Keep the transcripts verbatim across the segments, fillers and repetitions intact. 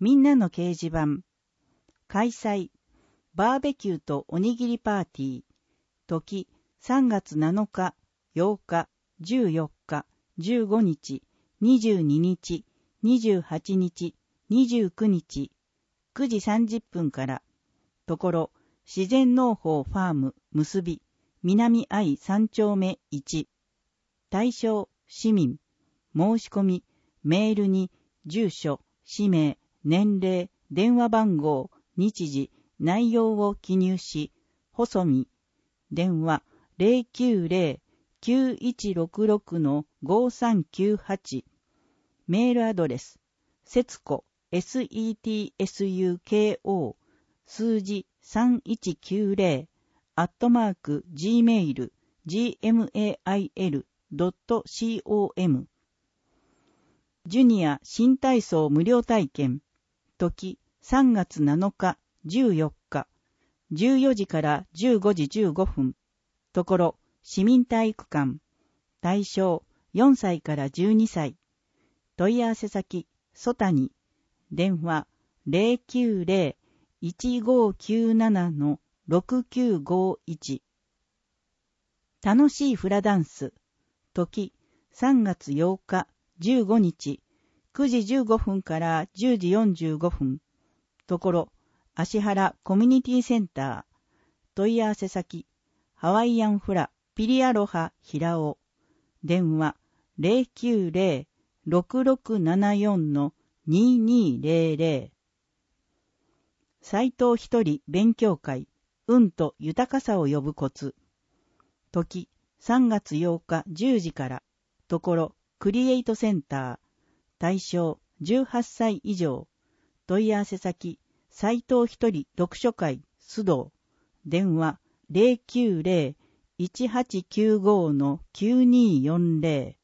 みんなの掲示板。開催。バーベキューとおにぎりパーティー。時、さんがつなのか、ようか、じゅうよっか、じゅうごにち、にじゅうににち、にじゅうはちにち、にじゅうくにち、くじさんじゅっぷんから。ところ、自然農法ファーム結び、南愛三丁目いち。対象、市民。申し込み、メールに、住所、氏名、年齢、電話番号、日時、内容を記入し、細見。電話 ゼロきゅうゼロ きゅういちろくろく ごさんきゅうはち。メールアドレス、セツコ、エスイーティーエスユーケーオー、数字さんいちきゅうゼロ、アットマーク、gmail、gmail ドット com。ジュニア新体操無料体験。時、さんがつなのか、じゅうよっか、じゅうよじからじゅうごじじゅうごふん。ところ、市民体育館。対象、よんさいからじゅうにさい。問い合わせ先、ソタニ。電話、ゼロきゅうゼロ いちごきゅうなな ろくきゅうごいち。楽しいフラダンス。時、さんがつようか、じゅうごにち、くじじゅうごふんからじゅうじよんじゅうごふん。ところ、芦原コミュニティセンター。問い合わせ先、ハワイアンフラ、ピリアロハ、平尾。電話、ゼロきゅうゼロ ろくろくななよん ににゼロゼロ。斎藤一人勉強会、運と豊かさを呼ぶコツ。時、さんがつようかじゅうじから。ところ、クリエイトセンター。対象、じゅうはっさい以上。問い合わせ先、斎藤一人読書会、須藤。電話、ゼロきゅうゼロ いちはちきゅうご きゅうによんゼロ。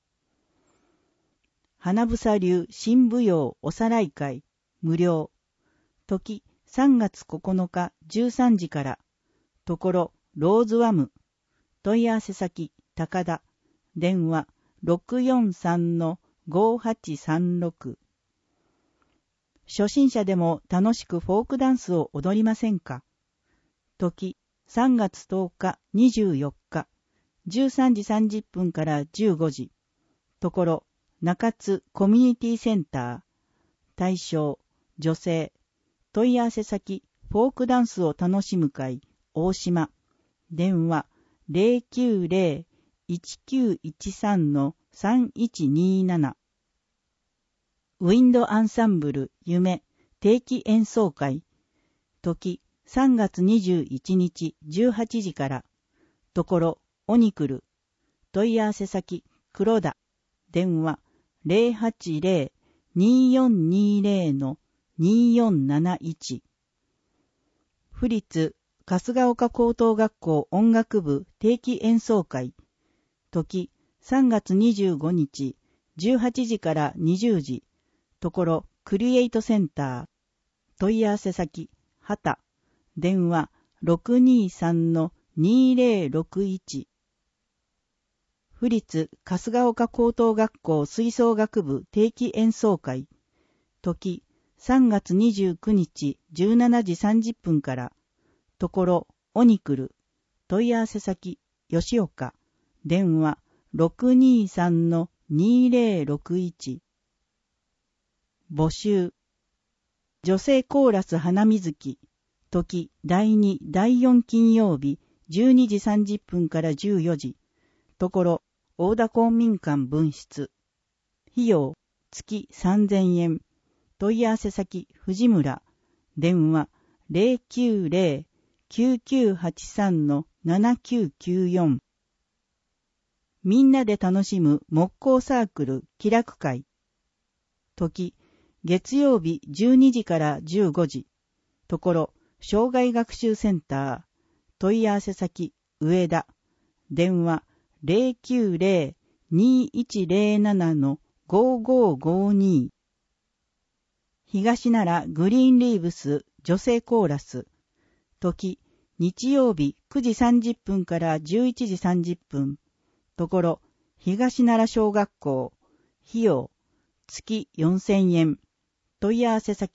花房流新舞踊おさらい会、無料。時、さんがつここのかじゅうさんじから。ところ、ローズワム。問い合わせ先、高田。電話、ろくよんさん ごはちさんろく。初心者でも楽しくフォークダンスを踊りませんか？時、さんがつとおかにじゅうよっか、じゅうさんじさんじゅっぷんからじゅうごじ。ところ、中津コミュニティセンター。対象、女性。問い合わせ先、フォークダンスを楽しむ会、大島。電話、ゼロきゅうゼロ いちきゅういちさん さんいちになな。ウィンドアンサンブル、夢、定期演奏会。時、さんがつにじゅういちにちじゅうはちじから。ところ、オニクル。問い合わせ先、黒田。電話、ゼロはちゼロ によんにゼロ によんなないち。府立春日丘高等学校音楽部定期演奏会。時、さんがつにじゅうごにち、じゅうはちじからにじゅうじ。ところ、クリエイトセンター。問い合わせ先、畑。電話、ろくにさん にゼロろくいち。府立春日丘高等学校吹奏楽部定期演奏会。時、さんがつにじゅうくにちじゅうしちじさんじゅっぷんから。ところ、オニクル。問い合わせ先、吉岡。電話、ろくにさん にゼロろくいち。募集。女性コーラス花水木。時、だいに、だいよん金曜日、じゅうにじさんじゅっぷんからじゅうよじ。ところ、大田公民館分室。費用、月さんぜんえん。問い合わせ先、藤村。電話、ゼロきゅうゼロ きゅうきゅうはちさん ななきゅうきゅうよん。みんなで楽しむ木工サークル気楽会。時、月曜日じゅうにじからじゅうごじ。ところ、障害学習センター。問い合わせ先、上田。電話、ゼロきゅうゼロ にいちゼロなな ごごごに。東奈良グリーンリーブス女性コーラス。時、日曜日くじさんじゅっぷんからじゅういちじさんじゅっぷん。ところ、東奈良小学校。費用、月よんせんえん。問い合わせ先、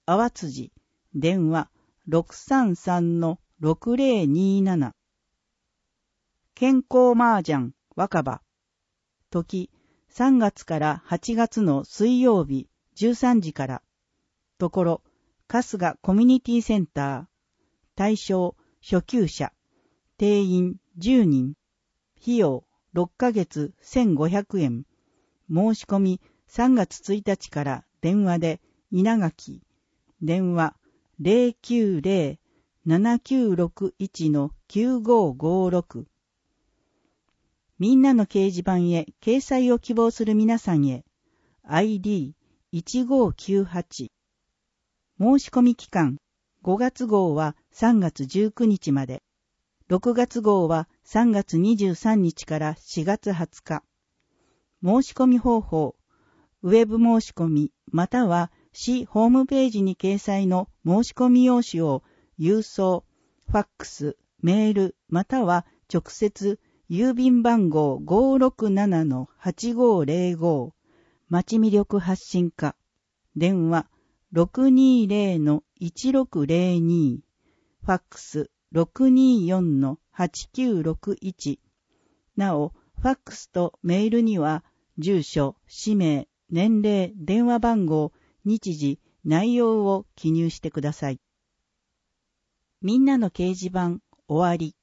淡辻、電話 ろくさんさんのろくぜろになな。健康麻雀若葉。時、さんがつからはちがつの水曜日じゅうさんじから。ところ、春日コミュニティセンター。対象、初級者。定員じゅうにん。費用ろっかげつせんごひゃくえん。申し込みさんがつついたちから電話で稲垣。電話 ゼロきゅうゼロ ななきゅうろくいち きゅうごごろく。みんなの掲示板へ掲載を希望する皆さんへ アイディーいちごきゅうはち。申し込み期間ごがつ号はさんがつじゅうくにちまで。ろくがつ号はさんがつにじゅうさんにちからしがつはつか。申し込み方法、ウェブ申し込みまたは市ホームページに掲載の申し込み用紙を郵送、ファックス、メールまたは直接郵便番号 ごーろくななのはちごーぜろご、町魅力発信課、電話 ろくにーぜろのいちろくぜろに、ファックス ろくにーよんのはちきゅうろくいち。なお、ファックスとメールには住所、氏名、年齢、電話番号、日時、内容を記入してください。みんなの掲示板終わり。